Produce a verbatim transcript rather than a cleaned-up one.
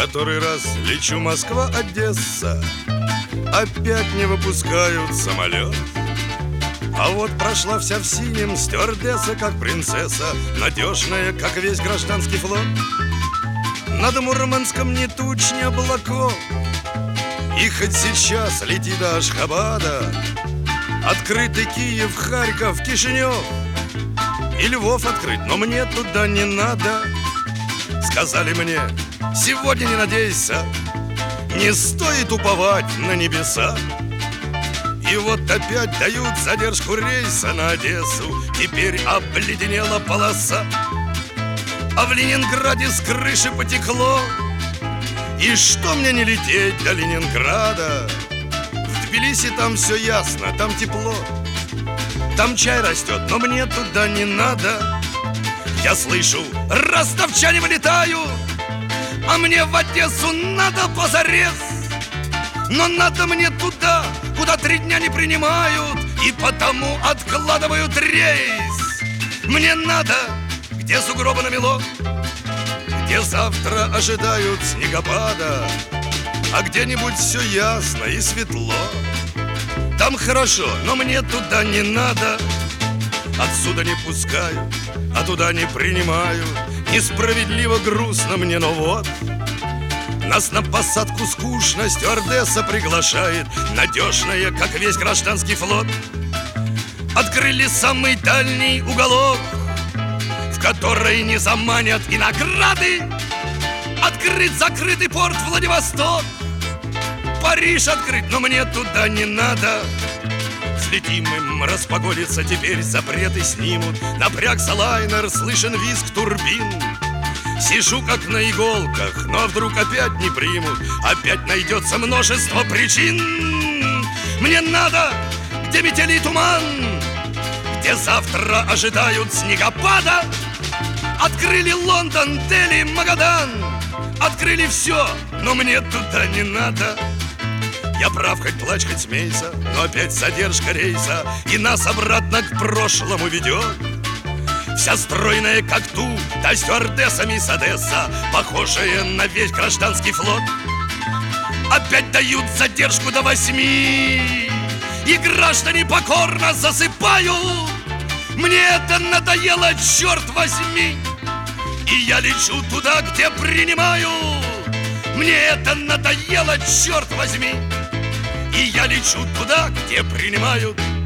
Который раз лечу Москва-Одесса, опять не выпускают самолет. А вот прошла вся в синем стюардесса, как принцесса, надежная, как весь гражданский флот. Над Мурманском ни туч, ни облаков, и хоть сейчас лети до Ашхабада, открытый Киев, Харьков, Кишинев и Львов открыть, но мне туда не надо. Сказали мне: сегодня не надейся, не стоит уповать на небеса. И вот опять дают задержку рейса на Одессу, теперь обледенела полоса. А в Ленинграде с крыши потекло, и что мне не лететь до Ленинграда? В Тбилиси там все ясно, там тепло, там чай растет, но мне туда не надо. Я слышу: ростовчане вылетают, а мне в Одессу надо позарез. Но надо мне туда, куда три дня не принимают, и потому откладывают рейс. Мне надо, где сугробы намело, где завтра ожидают снегопада, а где-нибудь все ясно и светло. Там хорошо, но мне туда не надо. Отсюда не пускают, а туда не принимают. Несправедливо грустно мне, но вот нас на посадку скучно стюардесса приглашает, надежная, как весь гражданский флот. Открыли самый дальний уголок, в который не заманят и награды. Открыт закрытый порт Владивосток, Париж открыт, но мне туда не надо. Взлетим им, распогодится, теперь запреты снимут. Напрягся лайнер, слышен визг турбин. Сижу как на иголках, но вдруг опять не примут. Опять найдется множество причин. Мне надо, где метели и туман, где завтра ожидают снегопада. Открыли Лондон, Дели, Магадан. Открыли все, но мне туда не надо. Я прав, хоть плачь, хоть смейся, но опять задержка рейса, и нас обратно к прошлому ведет. Вся стройная, как ту, да стюардесса мисс Одесса, похожая на весь гражданский флот. Опять дают задержку до восьми, и граждане покорно засыпают. Мне это надоело, черт возьми, и я лечу туда, где принимают. Мне это надоело, черт возьми, и я лечу туда, где принимают.